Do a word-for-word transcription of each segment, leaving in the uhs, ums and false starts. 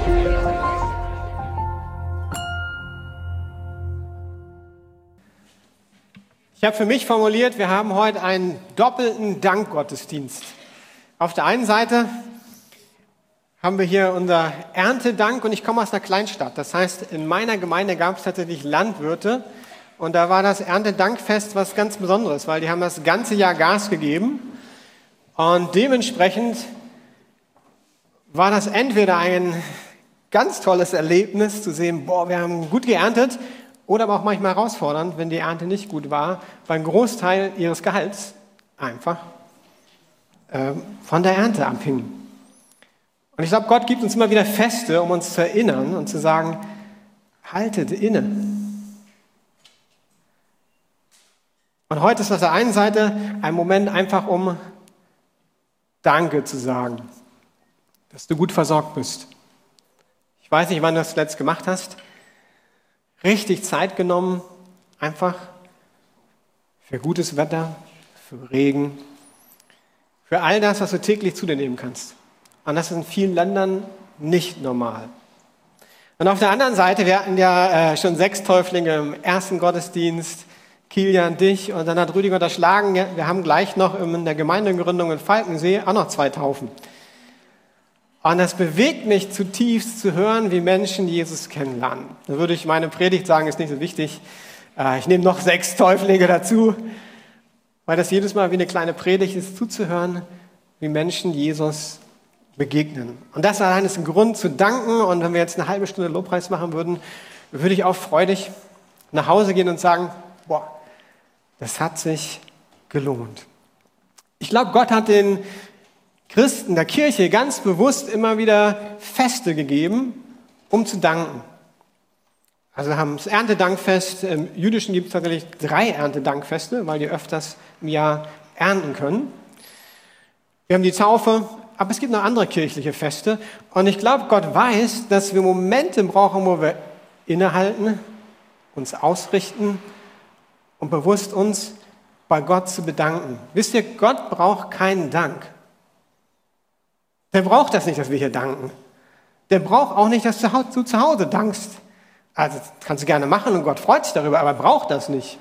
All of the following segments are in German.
Ich habe für mich formuliert, wir haben heute einen doppelten Dankgottesdienst. Auf der einen Seite haben wir hier unser Erntedank und ich komme aus einer Kleinstadt. Das heißt, in meiner Gemeinde gab es tatsächlich Landwirte und da war das Erntedankfest was ganz Besonderes, weil die haben das ganze Jahr Gas gegeben und dementsprechend war das entweder ein ganz tolles Erlebnis zu sehen, boah, wir haben gut geerntet, oder aber auch manchmal herausfordernd, wenn die Ernte nicht gut war, weil ein Großteil ihres Gehalts einfach äh, von der Ernte abhing. Und ich glaube, Gott gibt uns immer wieder Feste, um uns zu erinnern und zu sagen, haltet inne. Und heute ist auf der einen Seite ein Moment einfach, um Danke zu sagen, dass du gut versorgt bist. Ich weiß nicht, wann du das zuletzt gemacht hast. Richtig Zeit genommen, einfach für gutes Wetter, für Regen, für all das, was du täglich zu dir nehmen kannst. Und das ist in vielen Ländern nicht normal. Und auf der anderen Seite, wir hatten ja äh, schon sechs Täuflinge im ersten Gottesdienst, Kilian, dich, und dann hat Rüdiger unterschlagen, wir haben gleich noch in der Gemeindegründung in Falkensee auch noch zwei Taufen. Und das bewegt mich zutiefst zu hören, wie Menschen Jesus kennenlernen. Da würde ich meine Predigt sagen, ist nicht so wichtig. Ich nehme noch sechs Täuflinge dazu, weil das jedes Mal wie eine kleine Predigt ist, zuzuhören, wie Menschen Jesus begegnen. Und das allein ist ein Grund zu danken. Und wenn wir jetzt eine halbe Stunde Lobpreis machen würden, würde ich auch freudig nach Hause gehen und sagen, boah, das hat sich gelohnt. Ich glaube, Gott hat den Christen der Kirche ganz bewusst immer wieder Feste gegeben, um zu danken. Also wir haben das Erntedankfest, im Jüdischen gibt es tatsächlich drei Erntedankfeste, weil die öfters im Jahr ernten können. Wir haben die Taufe, aber es gibt noch andere kirchliche Feste. Und ich glaube, Gott weiß, dass wir Momente brauchen, wo wir innehalten, uns ausrichten und bewusst uns bei Gott zu bedanken. Wisst ihr, Gott braucht keinen Dank. Der braucht das nicht, dass wir hier danken. Der braucht auch nicht, dass du zu Hause dankst. Also das kannst du gerne machen und Gott freut sich darüber, aber er braucht das nicht.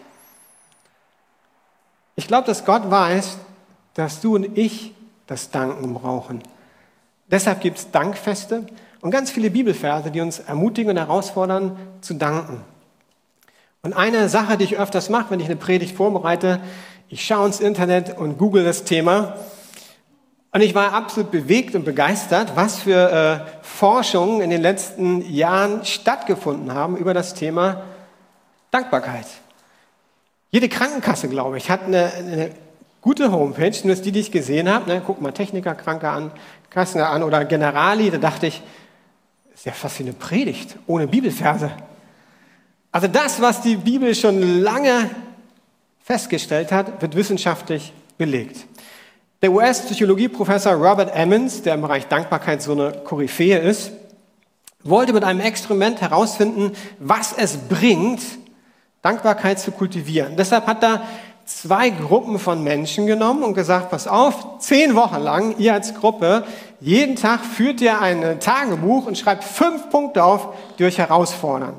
Ich glaube, dass Gott weiß, dass du und ich das Danken brauchen. Deshalb gibt es Dankfeste und ganz viele Bibelverse, die uns ermutigen und herausfordern, zu danken. Und eine Sache, die ich öfters mache, wenn ich eine Predigt vorbereite, ich schaue ins Internet und google das Thema. Und ich war absolut bewegt und begeistert, was für äh, Forschungen in den letzten Jahren stattgefunden haben über das Thema Dankbarkeit. Jede Krankenkasse, glaube ich, hat eine, eine gute Homepage, nur die, die ich gesehen habe. Ne, guck mal Techniker, Kranke an, Kassen an oder Generali. Da dachte ich, das ist ja fast wie eine Predigt ohne Bibelverse. Also das, was die Bibel schon lange festgestellt hat, wird wissenschaftlich belegt. Der U S-Psychologieprofessor Robert Emmons, der im Bereich Dankbarkeit so eine Koryphäe ist, wollte mit einem Experiment herausfinden, was es bringt, Dankbarkeit zu kultivieren. Deshalb hat er zwei Gruppen von Menschen genommen und gesagt, pass auf, zehn Wochen lang, ihr als Gruppe, jeden Tag führt ihr ein Tagebuch und schreibt fünf Punkte auf, die euch herausfordern.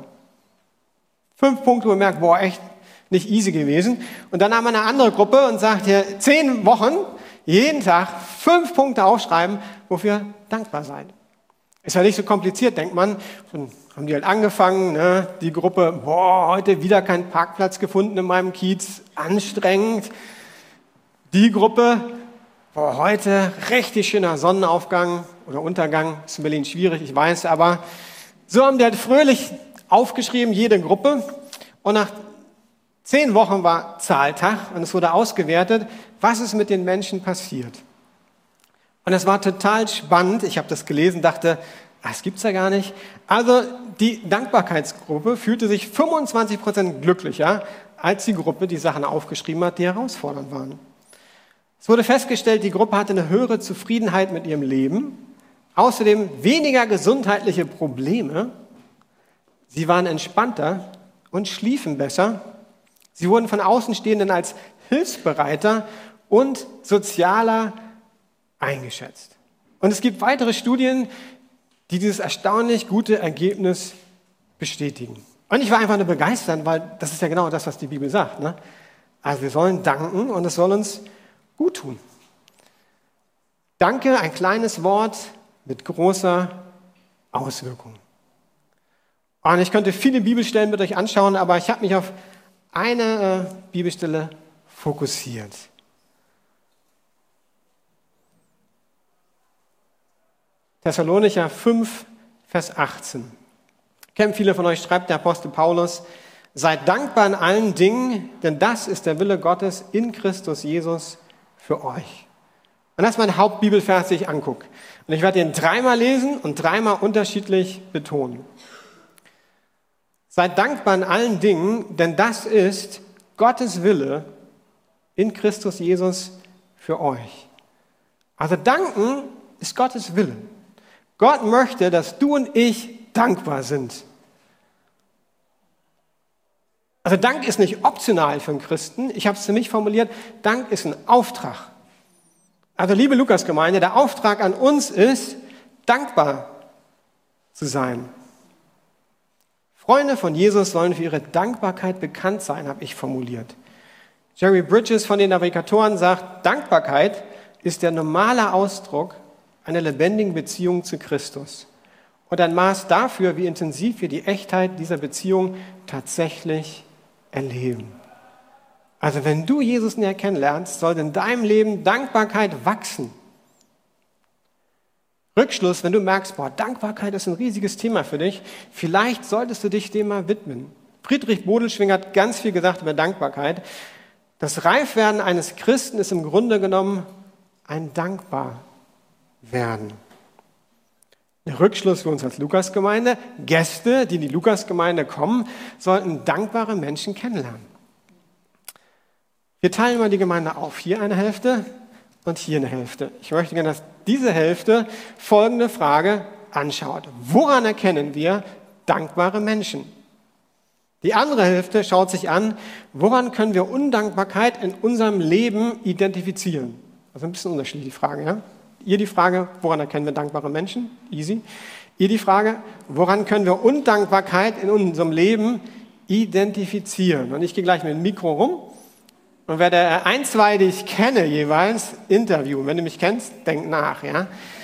Fünf Punkte, wo ihr merkt, boah, echt nicht easy gewesen. Und dann haben wir eine andere Gruppe und sagt ihr, zehn Wochen, jeden Tag fünf Punkte aufschreiben, wofür ihr dankbar seid. Ist ja nicht so kompliziert, denkt man. Dann haben die halt angefangen, ne? Die Gruppe, boah, heute wieder keinen Parkplatz gefunden in meinem Kiez, anstrengend. Die Gruppe, boah, heute richtig schöner Sonnenaufgang oder Untergang, ist in Berlin schwierig, ich weiß, aber so haben die halt fröhlich aufgeschrieben, jede Gruppe. Und nach zehn Wochen war Zahltag und es wurde ausgewertet, was ist mit den Menschen passiert. Und es war total spannend. Ich habe das gelesen, dachte, das gibt's ja gar nicht. Also die Dankbarkeitsgruppe fühlte sich fünfundzwanzig Prozent glücklicher als die Gruppe, die Sachen aufgeschrieben hat, die herausfordernd waren. Es wurde festgestellt, die Gruppe hatte eine höhere Zufriedenheit mit ihrem Leben, außerdem weniger gesundheitliche Probleme. Sie waren entspannter und schliefen besser. Sie wurden von Außenstehenden als hilfsbereiter und sozialer eingeschätzt. Und es gibt weitere Studien, die dieses erstaunlich gute Ergebnis bestätigen. Und ich war einfach nur begeistert, weil das ist ja genau das, was die Bibel sagt. Ne? Also wir sollen danken und es soll uns gut tun. Danke, ein kleines Wort mit großer Auswirkung. Und ich könnte viele Bibelstellen mit euch anschauen, aber ich habe mich auf eine äh, Bibelstelle fokussiert. Thessalonicher fünf, Vers achtzehn. Kennen viele von euch, schreibt der Apostel Paulus, seid dankbar in allen Dingen, denn das ist der Wille Gottes in Christus Jesus für euch. Und das ist mein Hauptbibelvers, den ich angucke. Und ich werde ihn dreimal lesen und dreimal unterschiedlich betonen. Seid dankbar in allen Dingen, denn das ist Gottes Wille in Christus Jesus für euch. Also danken ist Gottes Wille. Gott möchte, dass du und ich dankbar sind. Also Dank ist nicht optional für einen Christen. Ich habe es für mich formuliert, Dank ist ein Auftrag. Also liebe Lukas-Gemeinde, der Auftrag an uns ist, dankbar zu sein. Freunde von Jesus sollen für ihre Dankbarkeit bekannt sein, habe ich formuliert. Jerry Bridges von den Navigatoren sagt, Dankbarkeit ist der normale Ausdruck einer lebendigen Beziehung zu Christus und ein Maß dafür, wie intensiv wir die Echtheit dieser Beziehung tatsächlich erleben. Also wenn du Jesus näher kennenlernst, soll in deinem Leben Dankbarkeit wachsen. Rückschluss, wenn du merkst, boah, Dankbarkeit ist ein riesiges Thema für dich, vielleicht solltest du dich dem mal widmen. Friedrich Bodelschwing hat ganz viel gesagt über Dankbarkeit. Das Reifwerden eines Christen ist im Grunde genommen ein Dankbarwerden. Der Rückschluss für uns als Lukas-Gemeinde, Gäste, die in die Lukas-Gemeinde kommen, sollten dankbare Menschen kennenlernen. Wir teilen mal die Gemeinde auf. Hier eine Hälfte und hier eine Hälfte. Ich möchte gerne, dass diese Hälfte folgende Frage anschaut. Woran erkennen wir dankbare Menschen? Die andere Hälfte schaut sich an, woran können wir Undankbarkeit in unserem Leben identifizieren? Also ein bisschen unterschiedlich die Frage, ja? Ihr die Frage, woran erkennen wir dankbare Menschen? Easy. Ihr die Frage, woran können wir Undankbarkeit in unserem Leben identifizieren? Und ich gehe gleich mit dem Mikro rum und werde ein, zwei, die ich kenne, jeweils interviewen. Wenn du mich kennst, denk nach, ja?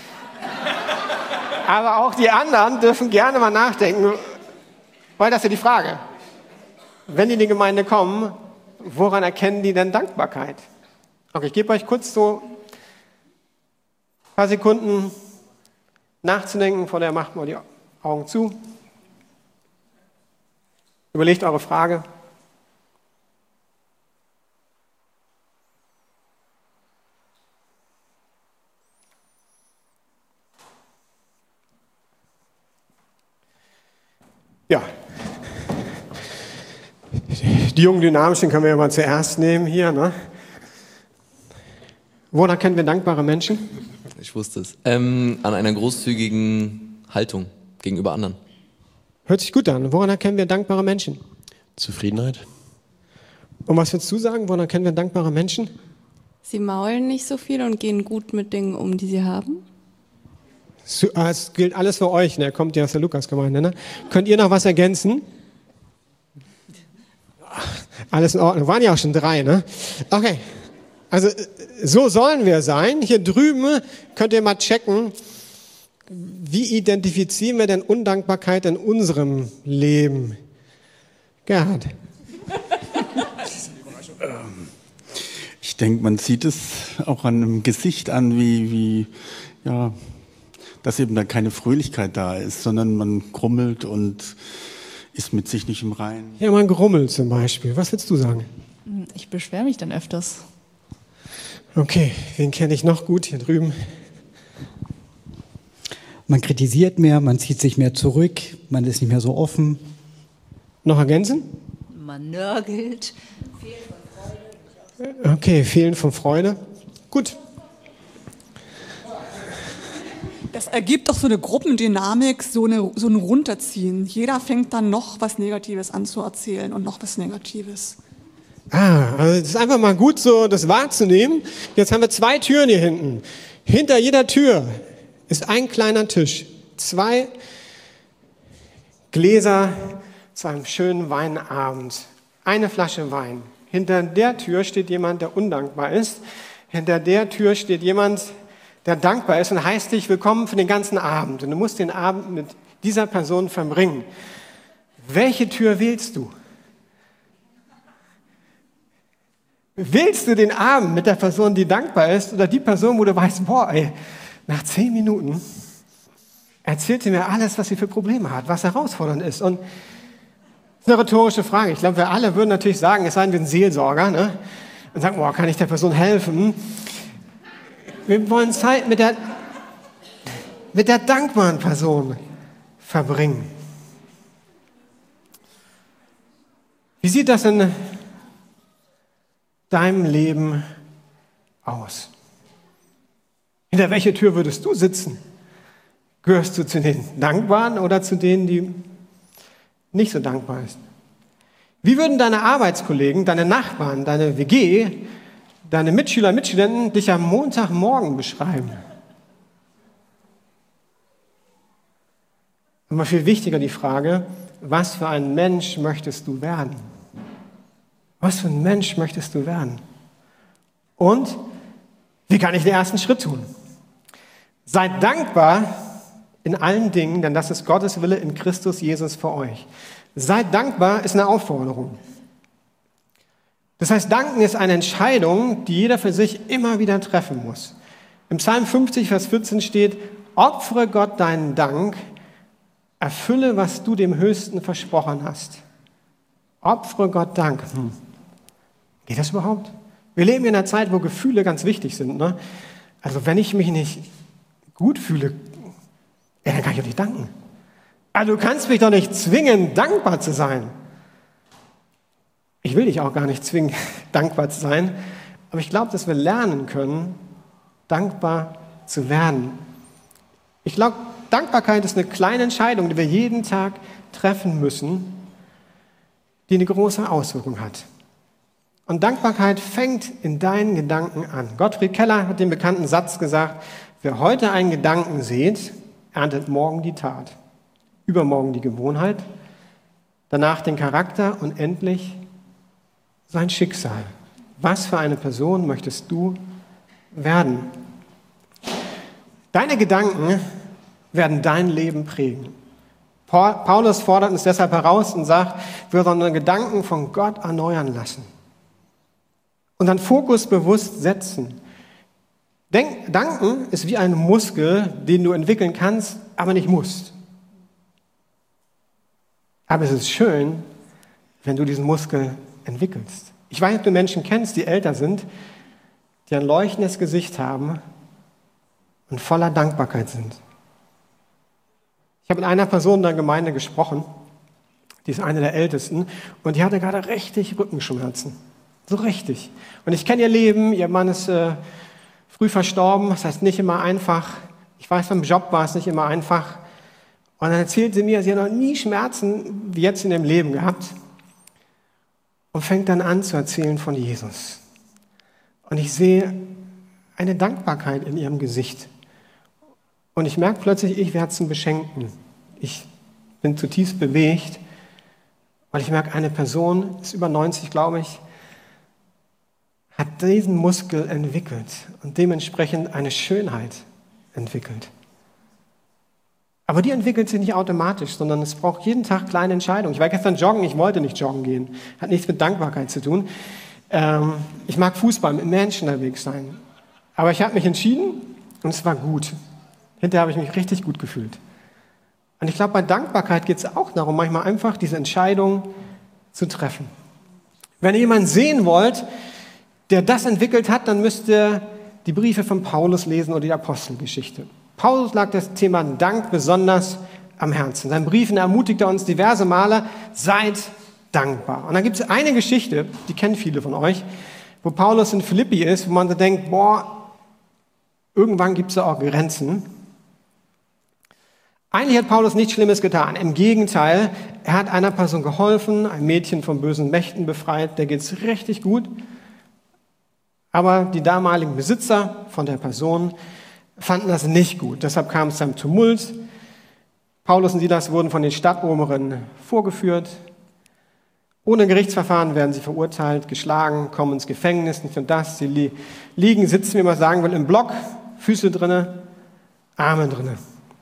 Aber auch die anderen dürfen gerne mal nachdenken, weil das ist ja die Frage. Wenn die in die Gemeinde kommen, woran erkennen die denn Dankbarkeit? Okay, ich gebe euch kurz so ein paar Sekunden nachzudenken, vorher macht mal die Augen zu. Überlegt eure Frage. Ja. Die jungen Dynamischen können wir ja mal zuerst nehmen hier, ne? Woran kennen wir dankbare Menschen? Ich wusste es. Ähm, an einer großzügigen Haltung gegenüber anderen. Hört sich gut an. Woran erkennen wir dankbare Menschen? Zufriedenheit. Und was würdest du sagen? Woran erkennen wir dankbare Menschen? Sie maulen nicht so viel und gehen gut mit Dingen um, die sie haben. Es gilt alles für euch, ne? Kommt ja aus der Lukas-Gemeinde, ne? Könnt ihr noch was ergänzen? Alles in Ordnung. Waren ja auch schon drei, ne? Okay. Also, so sollen wir sein. Hier drüben könnt ihr mal checken, wie identifizieren wir denn Undankbarkeit in unserem Leben? Gerhard. Ich denke, man sieht es auch an einem Gesicht an, wie, wie, ja, dass eben da keine Fröhlichkeit da ist, sondern man grummelt und ist mit sich nicht im Reinen. Ja, man grummelt zum Beispiel. Was willst du sagen? Ich beschwere mich dann öfters. Okay, wen kenne ich noch gut hier drüben? Man kritisiert mehr, man zieht sich mehr zurück, man ist nicht mehr so offen. Noch ergänzen? Man nörgelt. Okay, Fehlen von Freude. Gut. Das ergibt doch so eine Gruppendynamik, so, eine, so ein Runterziehen. Jeder fängt dann noch was Negatives an zu erzählen und noch was Negatives. Ah, also es ist einfach mal gut, so das wahrzunehmen. Jetzt haben wir zwei Türen hier hinten. Hinter jeder Tür ist ein kleiner Tisch. Zwei Gläser zu einem schönen Weinabend. Eine Flasche Wein. Hinter der Tür steht jemand, der undankbar ist. Hinter der Tür steht jemand, der dankbar ist und heißt dich willkommen für den ganzen Abend. Und du musst den Abend mit dieser Person verbringen. Welche Tür wählst du? Wählst du den Abend mit der Person, die dankbar ist, oder die Person, wo du weißt, boah, ey, nach zehn Minuten erzählt sie mir alles, was sie für Probleme hat, was herausfordernd ist. Und das ist eine rhetorische Frage. Ich glaube, wir alle würden natürlich sagen, es seien wir ein Seelsorger, ne? Und sagen, boah, kann ich der Person helfen? Wir wollen Zeit mit der, mit der dankbaren Person verbringen. Wie sieht das in deinem Leben aus? Hinter welcher Tür würdest du sitzen? Gehörst du zu den Dankbaren oder zu denen, die nicht so dankbar sind? Wie würden deine Arbeitskollegen, deine Nachbarn, deine W G, deine Mitschüler, Mitstudenten dich am Montagmorgen beschreiben? Aber viel wichtiger die Frage, was für ein Mensch möchtest du werden? Was für ein Mensch möchtest du werden? Und wie kann ich den ersten Schritt tun? Seid dankbar in allen Dingen, denn das ist Gottes Wille in Christus Jesus für euch. Seid dankbar ist eine Aufforderung. Das heißt, danken ist eine Entscheidung, die jeder für sich immer wieder treffen muss. Im Psalm fünfzig, Vers vierzehn steht, opfere Gott deinen Dank, erfülle, was du dem Höchsten versprochen hast. Opfere Gott Dank. Hm. Geht das überhaupt? Wir leben in einer Zeit, wo Gefühle ganz wichtig sind. Ne? Also wenn ich mich nicht gut fühle, ja, dann kann ich auch nicht danken. Also du kannst mich doch nicht zwingen, dankbar zu sein. Ich will dich auch gar nicht zwingen, dankbar zu sein. Aber ich glaube, dass wir lernen können, dankbar zu werden. Ich glaube, Dankbarkeit ist eine kleine Entscheidung, die wir jeden Tag treffen müssen, die eine große Auswirkung hat. Und Dankbarkeit fängt in deinen Gedanken an. Gottfried Keller hat den bekannten Satz gesagt, wer heute einen Gedanken sät, erntet morgen die Tat, übermorgen die Gewohnheit, danach den Charakter und endlich sein Schicksal. Was für eine Person möchtest du werden? Deine Gedanken werden dein Leben prägen. Paulus fordert uns deshalb heraus und sagt, wir sollen unsere Gedanken von Gott erneuern lassen. Unseren Fokus bewusst setzen. Denk, Danken ist wie ein Muskel, den du entwickeln kannst, aber nicht musst. Aber es ist schön, wenn du diesen Muskel entwickelst. Ich weiß nicht, ob du Menschen kennst, die älter sind, die ein leuchtendes Gesicht haben und voller Dankbarkeit sind. Ich habe mit einer Person in der Gemeinde gesprochen, die ist eine der Ältesten, und die hatte gerade richtig Rückenschmerzen. So richtig. Und ich kenne ihr Leben, ihr Mann ist äh, früh verstorben, das heißt nicht immer einfach. Ich weiß, beim Job war es nicht immer einfach. Und dann erzählt sie mir, sie hat noch nie Schmerzen wie jetzt in dem Leben gehabt und fängt dann an zu erzählen von Jesus. Und ich sehe eine Dankbarkeit in ihrem Gesicht. Und ich merke plötzlich, ich werde zum Beschenkten. Ich bin zutiefst bewegt, weil ich merke, eine Person, ist über neunzig, glaube ich, hat diesen Muskel entwickelt und dementsprechend eine Schönheit entwickelt. Aber die entwickelt sich nicht automatisch, sondern es braucht jeden Tag kleine Entscheidungen. Ich war gestern joggen, ich wollte nicht joggen gehen. Hat nichts mit Dankbarkeit zu tun. Ähm, ich mag Fußball, mit Menschen unterwegs sein. Aber ich habe mich entschieden und es war gut. Hinterher habe ich mich richtig gut gefühlt. Und ich glaube, bei Dankbarkeit geht es auch darum, manchmal einfach diese Entscheidung zu treffen. Wenn ihr jemanden sehen wollt, der das entwickelt hat, dann müsst ihr die Briefe von Paulus lesen oder die Apostelgeschichte. Paulus lag das Thema Dank besonders am Herzen. In seinen Briefen ermutigt er uns diverse Male, seid dankbar. Und dann gibt es eine Geschichte, die kennen viele von euch, wo Paulus in Philippi ist, wo man so denkt, boah, irgendwann gibt es ja auch Grenzen. Eigentlich hat Paulus nichts Schlimmes getan. Im Gegenteil, er hat einer Person geholfen, ein Mädchen von bösen Mächten befreit, der geht es richtig gut. Aber die damaligen Besitzer von der Person fanden das nicht gut. Deshalb kam es zu einem Tumult. Paulus und Silas wurden von den Stadtoberen vorgeführt. Ohne Gerichtsverfahren werden sie verurteilt, geschlagen, kommen ins Gefängnis, nicht nur das. Sie li- liegen, sitzen, wie man sagen will, im Block, Füße drinne, Arme drinne.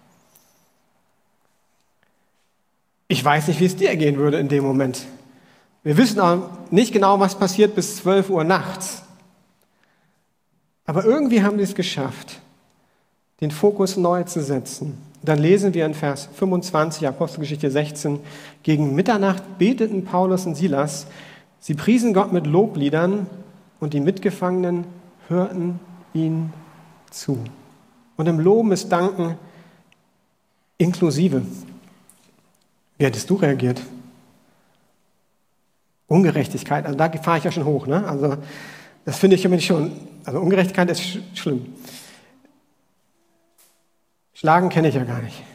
Ich weiß nicht, wie es dir gehen würde in dem Moment. Wir wissen auch nicht genau, was passiert bis zwölf Uhr nachts. Aber irgendwie haben sie es geschafft, den Fokus neu zu setzen. Dann lesen wir in Vers fünfundzwanzig, Apostelgeschichte sechzehn, gegen Mitternacht beteten Paulus und Silas. Sie priesen Gott mit Lobliedern und die Mitgefangenen hörten ihnen zu. Und im Loben ist Danken inklusive. Wie hättest du reagiert? Ungerechtigkeit, also da fahre ich ja schon hoch, ne? Also das finde ich immer schon, also Ungerechtigkeit ist sch- schlimm. Schlagen kenne ich ja gar nicht.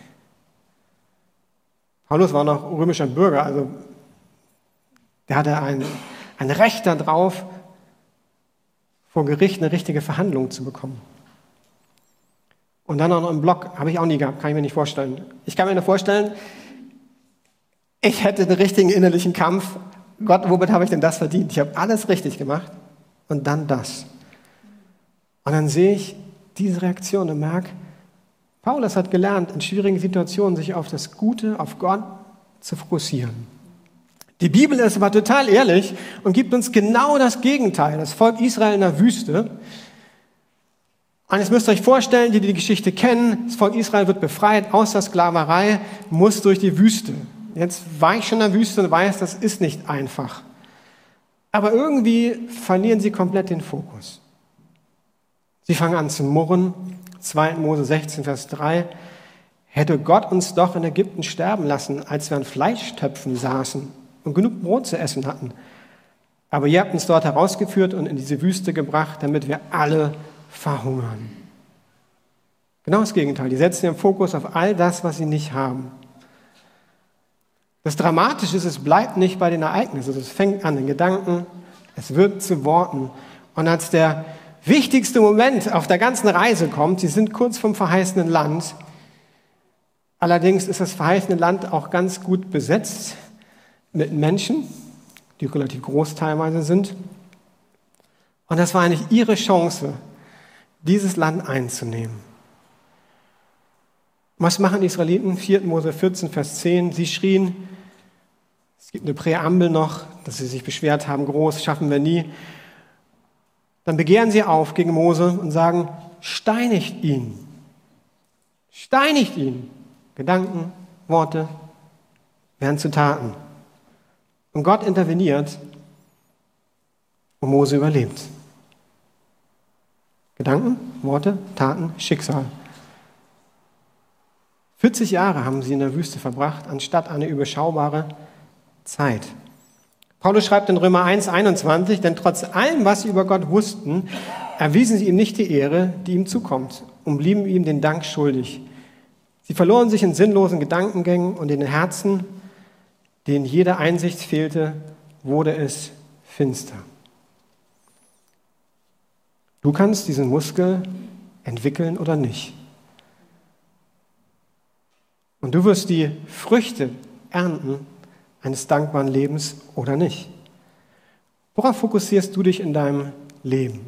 Paulus war noch römischer Bürger, also der hatte ein, ein Recht darauf, vor Gericht eine richtige Verhandlung zu bekommen. Und dann auch noch im Block, habe ich auch nie gehabt, kann ich mir nicht vorstellen. Ich kann mir nur vorstellen, ich hätte einen richtigen innerlichen Kampf. Gott, womit habe ich denn das verdient? Ich habe alles richtig gemacht und dann das. Und dann sehe ich diese Reaktion und merke, Paulus hat gelernt, in schwierigen Situationen sich auf das Gute, auf Gott zu fokussieren. Die Bibel ist aber total ehrlich und gibt uns genau das Gegenteil. Das Volk Israel in der Wüste. Und jetzt müsst ihr euch vorstellen, die die Geschichte kennen, das Volk Israel wird befreit aus der Sklaverei, muss durch die Wüste. Jetzt war ich schon in der Wüste und weiß, das ist nicht einfach. Aber irgendwie verlieren sie komplett den Fokus. Sie fangen an zu murren. zweiter Mose sechzehn, Vers drei. Hätte Gott uns doch in Ägypten sterben lassen, als wir an Fleischtöpfen saßen und genug Brot zu essen hatten. Aber ihr habt uns dort herausgeführt und in diese Wüste gebracht, damit wir alle verhungern. Genau das Gegenteil. Die setzen ihren Fokus auf all das, was sie nicht haben. Das Dramatische ist, es bleibt nicht bei den Ereignissen. Es fängt an den Gedanken, es wird zu Worten. Und als der wichtigste Moment auf der ganzen Reise kommt, sie sind kurz vom verheißenen Land. Allerdings ist das verheißene Land auch ganz gut besetzt mit Menschen, die relativ groß teilweise sind. Und das war eigentlich ihre Chance, dieses Land einzunehmen. Was machen die Israeliten? vierter Mose vierzehn, Vers zehn. Sie schrien, es gibt eine Präambel noch, dass sie sich beschwert haben, groß, schaffen wir nie. Dann begehren sie auf gegen Mose und sagen, steinigt ihn. Steinigt ihn. Gedanken, Worte werden zu Taten. Und Gott interveniert und Mose überlebt. Gedanken, Worte, Taten, Schicksal. vierzig Jahre haben sie in der Wüste verbracht, anstatt eine überschaubare Zeit. Paulus schreibt in Römer eins, einundzwanzig, denn trotz allem, was sie über Gott wussten, erwiesen sie ihm nicht die Ehre, die ihm zukommt, und blieben ihm den Dank schuldig. Sie verloren sich in sinnlosen Gedankengängen und in den Herzen, denen jede Einsicht fehlte, wurde es finster. Du kannst diesen Muskel entwickeln oder nicht. Und du wirst die Früchte ernten eines dankbaren Lebens oder nicht. Worauf fokussierst du dich in deinem Leben?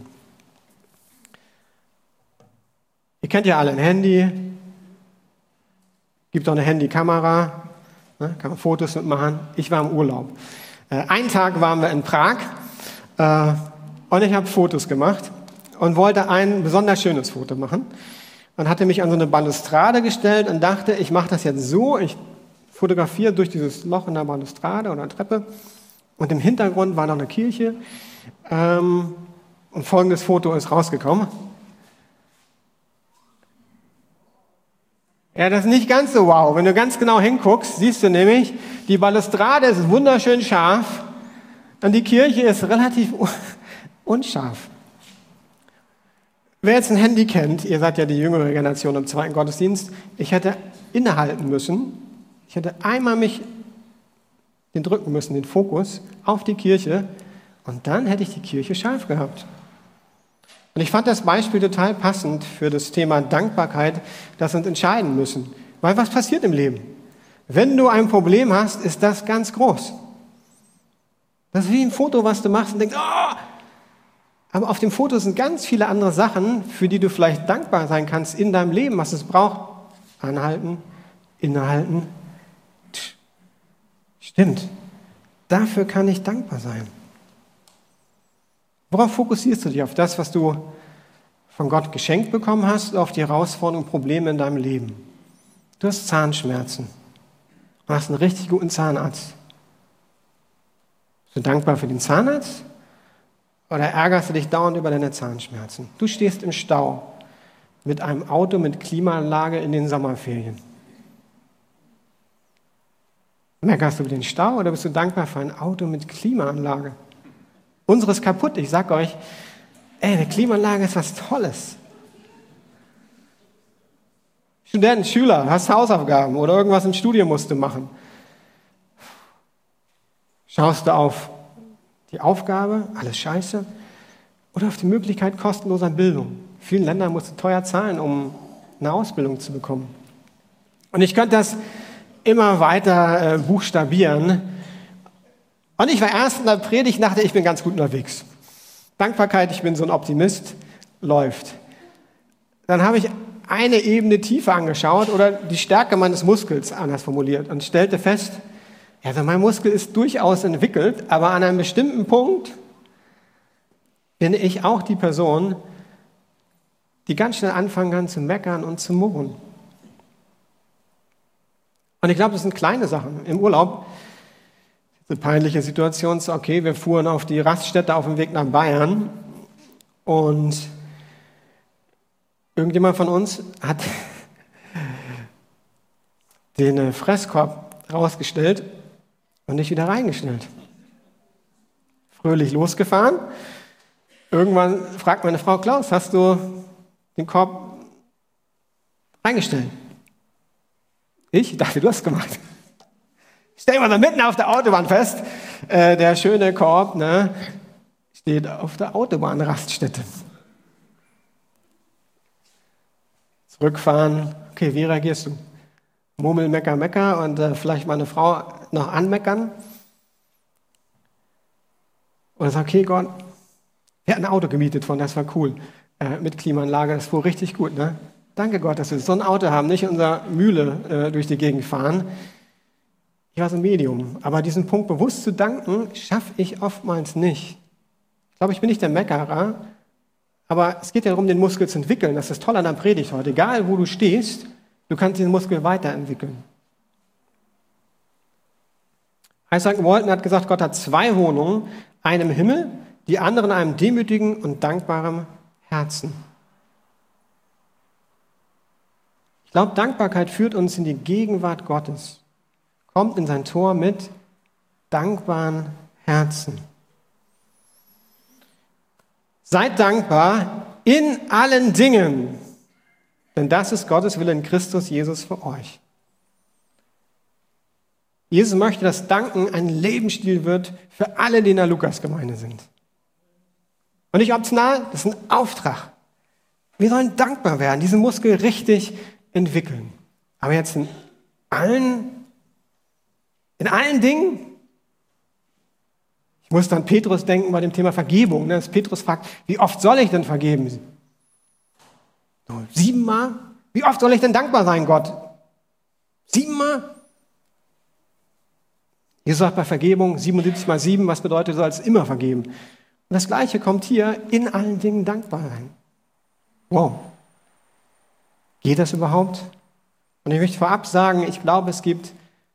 Ihr kennt ja alle ein Handy, gibt auch eine Handykamera, ne, kann man Fotos mitmachen. Ich war im Urlaub. Äh, einen Tag waren wir in Prag äh, und ich habe Fotos gemacht und wollte ein besonders schönes Foto machen. Und hatte mich an so eine Balustrade gestellt und dachte, ich mache das jetzt so, ich fotografiere durch dieses Loch in der Balustrade oder Treppe und im Hintergrund war noch eine Kirche ähm, und folgendes Foto ist rausgekommen. Ja, das ist nicht ganz so wow. Wenn du ganz genau hinguckst, siehst du nämlich, die Balustrade ist wunderschön scharf und die Kirche ist relativ unscharf. Wer jetzt ein Handy kennt, ihr seid ja die jüngere Generation im zweiten Gottesdienst, ich hätte innehalten müssen, ich hätte einmal mich den drücken müssen, den Fokus auf die Kirche und dann hätte ich die Kirche scharf gehabt. Und ich fand das Beispiel total passend für das Thema Dankbarkeit, das wir uns entscheiden müssen. Weil was passiert im Leben? Wenn du ein Problem hast, ist das ganz groß. Das ist wie ein Foto, was du machst und denkst, oh! Aber auf dem Foto sind ganz viele andere Sachen, für die du vielleicht dankbar sein kannst in deinem Leben, was es braucht. Anhalten, innehalten. Stimmt. Dafür kann ich dankbar sein. Worauf fokussierst du dich? Auf das, was du von Gott geschenkt bekommen hast, oder auf die Herausforderungen und Probleme in deinem Leben? Du hast Zahnschmerzen. Du hast einen richtig guten Zahnarzt. Bist du dankbar für den Zahnarzt? Oder ärgerst du dich dauernd über deine Zahnschmerzen? Du stehst im Stau mit einem Auto mit Klimaanlage in den Sommerferien. Meckerst du über den Stau oder bist du dankbar für ein Auto mit Klimaanlage? Unsere ist kaputt. Ich sag euch, ey, eine Klimaanlage ist was Tolles. Studenten, Schüler, hast Hausaufgaben oder irgendwas im Studium musst du machen. Schaust du auf die Aufgabe, alles scheiße, oder auf die Möglichkeit kostenloser Bildung? In vielen Ländern musst du teuer zahlen, um eine Ausbildung zu bekommen. Und ich könnte das immer weiter äh, buchstabieren. Und ich war erst in der Predigt, dachte, ich bin ganz gut unterwegs. Dankbarkeit, ich bin so ein Optimist, läuft. Dann habe ich eine Ebene tiefer angeschaut oder die Stärke meines Muskels anders formuliert und stellte fest, ja, also mein Muskel ist durchaus entwickelt, aber an einem bestimmten Punkt bin ich auch die Person, die ganz schnell anfangen kann zu meckern und zu murren. Und ich glaube, das sind kleine Sachen. Im Urlaub, eine peinliche Situation, so okay, wir fuhren auf die Raststätte auf dem Weg nach Bayern und irgendjemand von uns hat den Fresskorb rausgestellt und nicht wieder reingestellt. Fröhlich losgefahren. Irgendwann fragt meine Frau, Klaus, hast du den Korb reingestellt? Ich dachte, du hast es gemacht. Stellen wir da mitten auf der Autobahn fest, äh, der schöne Korb ne, steht auf der Autobahnraststätte. Zurückfahren, okay, wie reagierst du? Murmel, mecker, mecker und äh, vielleicht meine Frau noch anmeckern. Oder sag, okay, Gott, wir hatten ein Auto gemietet von, das war cool, äh, mit Klimaanlage, das fuhr richtig gut, ne? Danke Gott, dass wir so ein Auto haben, nicht in unserer Mühle äh, durch die Gegend fahren. Ich war so ein Medium, aber diesen Punkt bewusst zu danken, schaffe ich oftmals nicht. Ich glaube, ich bin nicht der Meckerer, aber es geht ja darum, den Muskel zu entwickeln. Das ist toll an der Predigt heute. Egal, wo du stehst, du kannst diesen Muskel weiterentwickeln. Isaac Walton hat gesagt, Gott hat zwei Wohnungen, eine im Himmel, die andere in einem demütigen und dankbaren Herzen. Ich glaube, Dankbarkeit führt uns in die Gegenwart Gottes. Kommt in sein Tor mit dankbaren Herzen. Seid dankbar in allen Dingen, denn das ist Gottes Wille in Christus Jesus für euch. Jesus möchte, dass Danken ein Lebensstil wird für alle, die in der Lukas-Gemeinde sind. Und nicht optional, das ist ein Auftrag. Wir sollen dankbar werden, diesen Muskel richtig entwickeln. Aber jetzt in allen, in allen Dingen, ich muss dann Petrus denken bei dem Thema Vergebung. Ne? Dass Petrus fragt, wie oft soll ich denn vergeben? So, siebenmal? Wie oft soll ich denn dankbar sein, Gott? Siebenmal? Jesus sagt bei Vergebung siebenundsiebzig mal sieben, was bedeutet, du sollst immer vergeben. Und das Gleiche kommt hier, in allen Dingen dankbar sein. Wow. Geht das überhaupt? Und ich möchte vorab sagen, ich glaube, es gibt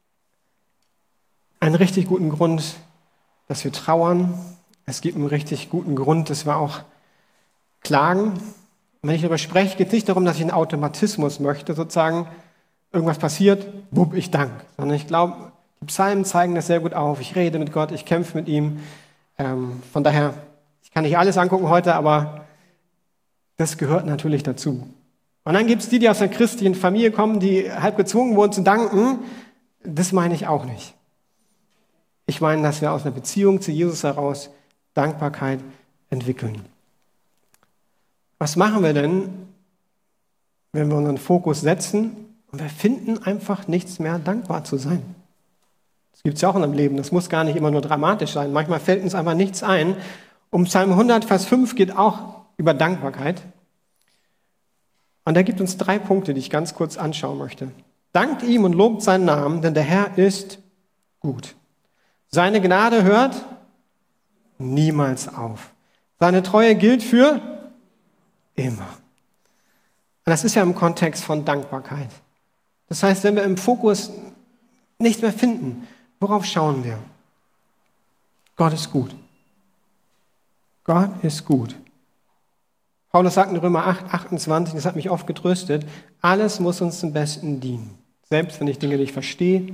einen richtig guten Grund, dass wir trauern. Es gibt einen richtig guten Grund, dass wir auch klagen. Und wenn ich darüber spreche, geht es nicht darum, dass ich einen Automatismus möchte, sozusagen, irgendwas passiert, wupp, ich dank. Sondern ich glaube, die Psalmen zeigen das sehr gut auf. Ich rede mit Gott, ich kämpfe mit ihm. Ähm, von daher, ich kann nicht alles angucken heute, aber das gehört natürlich dazu. Und dann gibt es die, die aus einer christlichen Familie kommen, die halb gezwungen wurden zu danken. Das meine ich auch nicht. Ich meine, dass wir aus einer Beziehung zu Jesus heraus Dankbarkeit entwickeln. Was machen wir denn, wenn wir unseren Fokus setzen Und wir finden einfach nichts mehr, dankbar zu sein. Das gibt es ja auch in unserem Leben. Das muss gar nicht immer nur dramatisch sein. Manchmal fällt uns einfach nichts ein. Um Psalm hundert, Vers fünf geht auch über Dankbarkeit. Und er gibt uns drei Punkte, die ich ganz kurz anschauen möchte. Dankt ihm und lobt seinen Namen, denn der Herr ist gut. Seine Gnade hört niemals auf. Seine Treue gilt für immer. Und das ist ja im Kontext von Dankbarkeit. Das heißt, wenn wir im Fokus nichts mehr finden, worauf schauen wir? Gott ist gut. Gott ist gut. Paulus sagt in Römer acht, achtundzwanzig, das hat mich oft getröstet, alles muss uns zum Besten dienen. Selbst wenn ich Dinge nicht verstehe,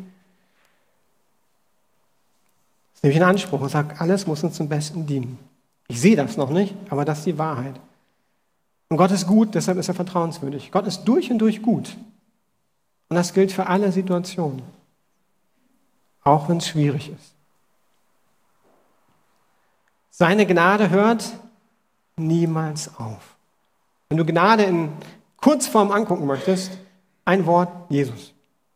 das nehme ich in Anspruch und sage, alles muss uns zum Besten dienen. Ich sehe das noch nicht, aber das ist die Wahrheit. Und Gott ist gut, deshalb ist er vertrauenswürdig. Gott ist durch und durch gut. Und das gilt für alle Situationen. Auch wenn es schwierig ist. Seine Gnade hört niemals auf. Wenn du Gnade in Kurzform angucken möchtest, ein Wort, Jesus.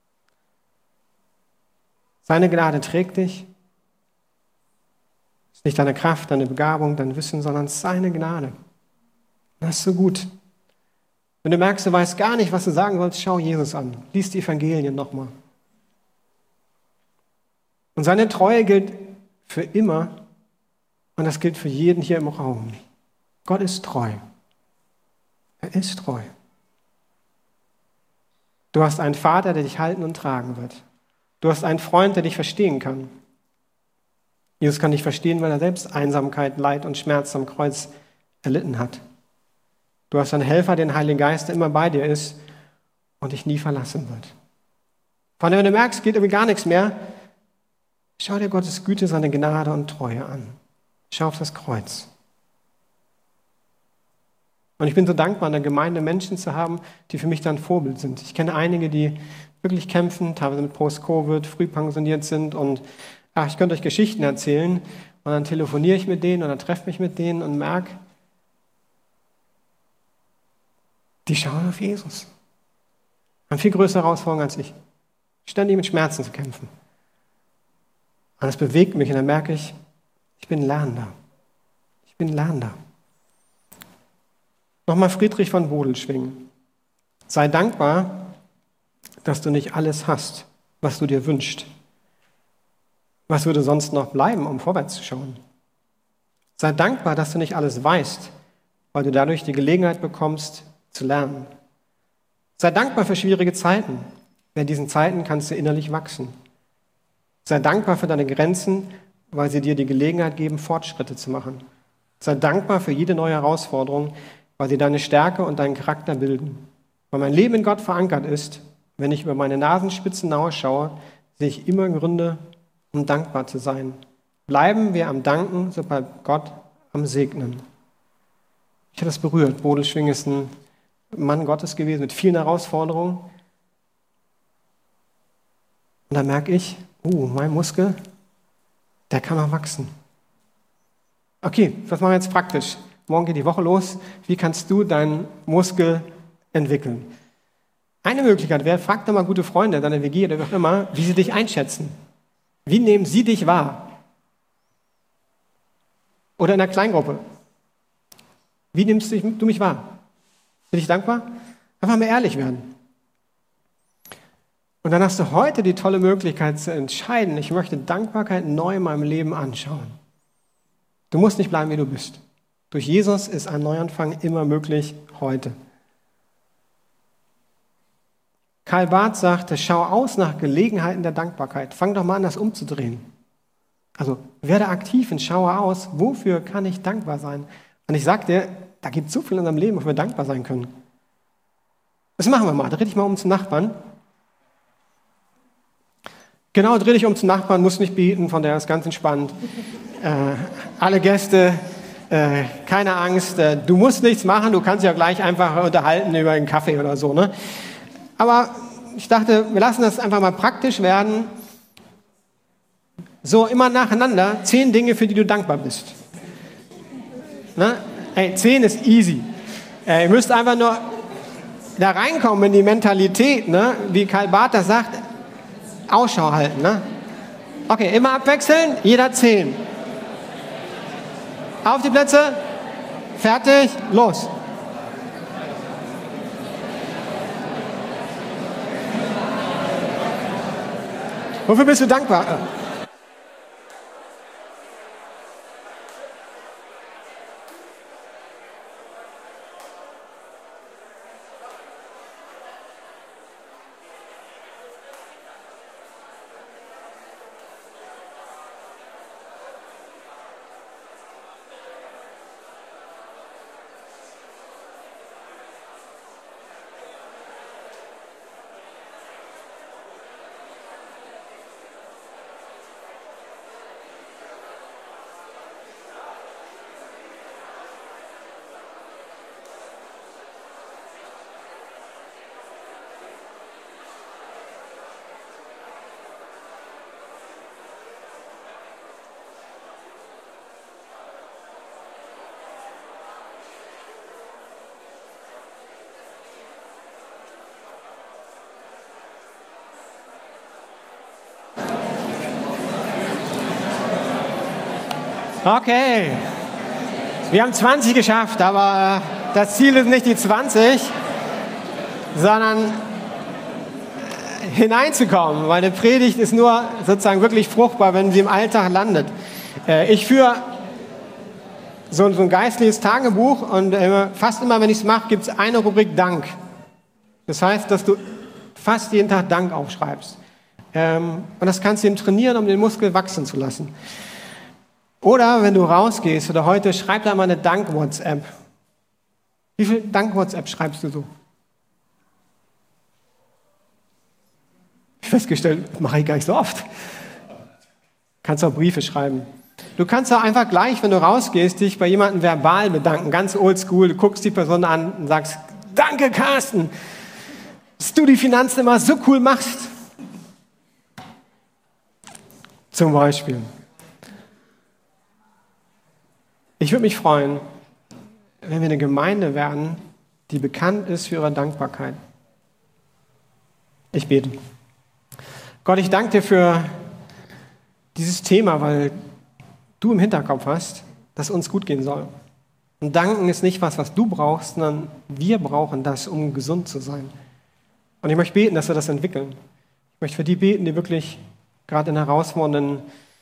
Seine Gnade trägt dich. Es ist nicht deine Kraft, deine Begabung, dein Wissen, sondern seine Gnade. Das ist so gut. Wenn du merkst, du weißt gar nicht, was du sagen sollst, schau Jesus an. Lies die Evangelien nochmal. Und seine Treue gilt für immer und das gilt für jeden hier im Raum. Gott ist treu. Er ist treu. Du hast einen Vater, der dich halten und tragen wird. Du hast einen Freund, der dich verstehen kann. Jesus kann dich verstehen, weil er selbst Einsamkeit, Leid und Schmerz am Kreuz erlitten hat. Du hast einen Helfer, den Heiligen Geist, der immer bei dir ist und dich nie verlassen wird. Von dem, wenn du merkst, geht irgendwie gar nichts mehr, schau dir Gottes Güte, seine Gnade und Treue an. Schau auf das Kreuz. Und ich bin so dankbar, in der Gemeinde Menschen zu haben, die für mich dann Vorbild sind. Ich kenne einige, die wirklich kämpfen, teilweise mit Post-Covid, früh pensioniert sind und ach, ich könnte euch Geschichten erzählen und dann telefoniere ich mit denen oder treffe mich mit denen und merke, die schauen auf Jesus. Haben viel größere Herausforderungen als ich. Ständig mit Schmerzen zu kämpfen. Und das bewegt mich und dann merke ich, ich bin Lernender. Ich bin Lernender. Nochmal Friedrich von Bodelschwingh. Sei dankbar, dass du nicht alles hast, was du dir wünschst. Was würde sonst noch bleiben, um vorwärts zu schauen? Sei dankbar, dass du nicht alles weißt, weil du dadurch die Gelegenheit bekommst, zu lernen. Sei dankbar für schwierige Zeiten. In diesen Zeiten kannst du innerlich wachsen. Sei dankbar für deine Grenzen, weil sie dir die Gelegenheit geben, Fortschritte zu machen. Sei dankbar für jede neue Herausforderung, weil sie deine Stärke und deinen Charakter bilden. Weil mein Leben in Gott verankert ist, wenn ich über meine Nasenspitzen hinausschaue, sehe ich immer Gründe, um dankbar zu sein. Bleiben wir am Danken, so bleibt Gott am Segnen. Ich habe das berührt. Bodelschwingh ist ein Mann Gottes gewesen mit vielen Herausforderungen. Und da merke ich, oh, mein Muskel, der kann noch wachsen. Okay, was machen wir jetzt praktisch? Morgen geht die Woche los. Wie kannst du deinen Muskel entwickeln? Eine Möglichkeit wäre, frag doch mal gute Freunde, deine W G oder wie auch immer, wie sie dich einschätzen. Wie nehmen sie dich wahr? Oder in einer Kleingruppe. Wie nimmst du mich wahr? Bin ich dankbar? Einfach mal ehrlich werden. Und dann hast du heute die tolle Möglichkeit zu entscheiden, ich möchte Dankbarkeit neu in meinem Leben anschauen. Du musst nicht bleiben, wie du bist. Durch Jesus ist ein Neuanfang immer möglich heute. Karl Barth sagte, schau aus nach Gelegenheiten der Dankbarkeit. Fang doch mal an, das umzudrehen. Also werde aktiv und schaue aus, wofür kann ich dankbar sein? Und ich sage dir, da gibt es so viel in unserem Leben, wofür wir dankbar sein können. Das machen wir mal. Dreh dich mal um zum Nachbarn. Genau, dreh dich um zum Nachbarn, musst nicht beten, von der ist ganz entspannt. Äh, alle Gäste, äh, keine Angst, äh, du musst nichts machen, du kannst ja gleich einfach unterhalten über einen Kaffee oder so. Ne? Aber ich dachte, wir lassen das einfach mal praktisch werden. So, immer nacheinander, zehn Dinge, für die du dankbar bist. Ne? Hey, zehn ist easy. Äh, ihr müsst einfach nur, da reinkommen in die Mentalität, ne? Wie Karl Barth das sagt, Ausschau halten. Ne? Okay, immer abwechseln, jeder zehn. Auf die Plätze, fertig, los. Wofür bist du dankbar? Okay, wir haben zwanzig geschafft, aber das Ziel ist nicht die zwanzig, sondern hineinzukommen, weil eine Predigt ist nur sozusagen wirklich fruchtbar, wenn sie im Alltag landet. Ich führe so ein geistliches Tagebuch und fast immer, wenn ich es mache, gibt es eine Rubrik Dank. Das heißt, dass du fast jeden Tag Dank aufschreibst. Und das kannst du eben trainieren, um den Muskel wachsen zu lassen. Oder wenn du rausgehst oder heute, schreib da mal eine Dank-WhatsApp. Wie viel Dank-WhatsApp schreibst du so? Ich habe festgestellt, mache ich gar nicht so oft. Kannst auch Briefe schreiben. Du kannst auch einfach gleich, wenn du rausgehst, dich bei jemandem verbal bedanken. Ganz oldschool. Du guckst die Person an und sagst, danke Carsten, dass du die Finanzen immer so cool machst. Zum Beispiel. Ich würde mich freuen, wenn wir eine Gemeinde werden, die bekannt ist für ihre Dankbarkeit. Ich bete. Gott, ich danke dir für dieses Thema, weil du im Hinterkopf hast, dass es uns gut gehen soll. Und danken ist nicht was, was du brauchst, sondern wir brauchen das, um gesund zu sein. Und ich möchte beten, dass wir das entwickeln. Ich möchte für die beten, die wirklich gerade in herausfordernden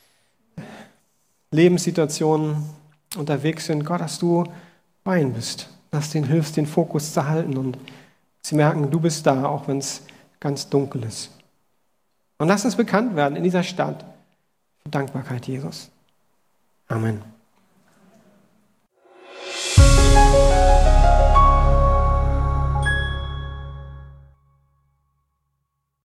Lebenssituationen unterwegs sind. Gott, dass du bei ihnen bist, dass du ihnen hilfst, den Fokus zu halten und sie merken, du bist da, auch wenn es ganz dunkel ist. Und lass uns bekannt werden in dieser Stadt für Dankbarkeit, Jesus. Amen.